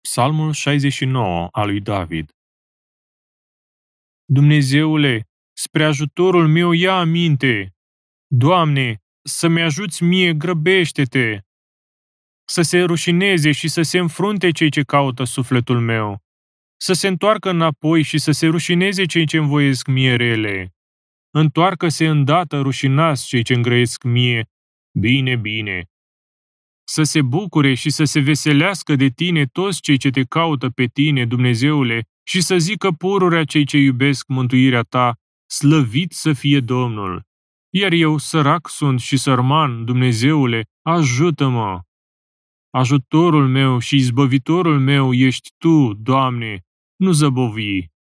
Psalmul 69 al lui David. Dumnezeule, spre ajutorul meu ia aminte! Doamne, să-mi ajuți mie, grăbește-te! Să se rușineze și să se înfrunte cei ce caută sufletul meu, să se întoarcă înapoi și să se rușineze cei ce învoiesc mie rele. Întoarcă-se îndată rușinați cei ce îngrăiesc mie, bine, bine. Să se bucure și să se veselească de tine toți cei ce te caută pe tine, Dumnezeule, și să zică pururea cei ce iubesc mântuirea ta, slăvit să fie Domnul. Iar eu, sărac sunt și sărman, Dumnezeule, ajută-mă! Ajutorul meu și izbăvitorul meu ești Tu, Doamne, nu zăbovi.